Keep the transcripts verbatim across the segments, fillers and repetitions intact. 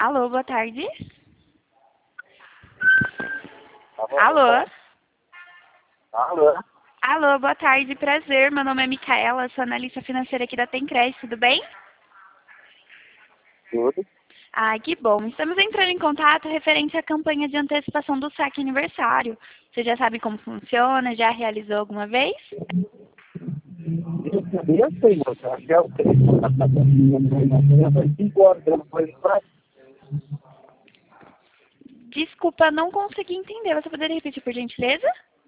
Alô, boa tarde. Alô? Alô? Alô? Alô, boa tarde, prazer. Meu nome é Micaela, sou analista financeira aqui da Tencred, tudo bem? Tudo? Ah, que bom. Estamos entrando em contato referente à campanha de antecipação do saque aniversário. Você já sabe como funciona? Já realizou alguma vez? Eu sabia, sei, moça. Acho que é o três. cinco horas depois. Desculpa, não consegui entender. Você poderia repetir, por gentileza?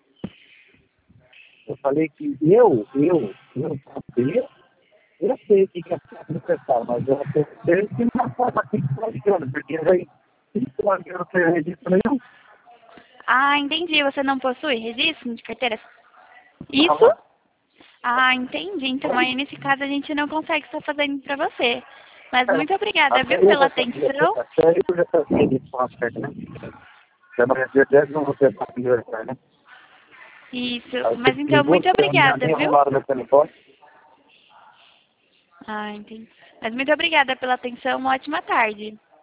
Eu falei que eu, eu, eu sabia, eu sei o que é necessário, mas eu sei que não forma assim que funciona, porque aí cinco horas eu não tenho registro nenhum. Ah, entendi. Você não possui registro de carteira? Isso? Não. Ah, entendi. Então aí nesse caso a gente não consegue estar fazendo para você. Mas É. muito obrigada, Até viu, eu pela já sabia, atenção. até eu já sabia disso com a certa, né? Já não é dia dez, não vou ter para aniversário, né? Isso. Aí você Mas então ligou, muito você já obrigada, nem viu? arrumaram meu telefone. Ah, entendi. Mas muito obrigada pela atenção. Uma ótima tarde.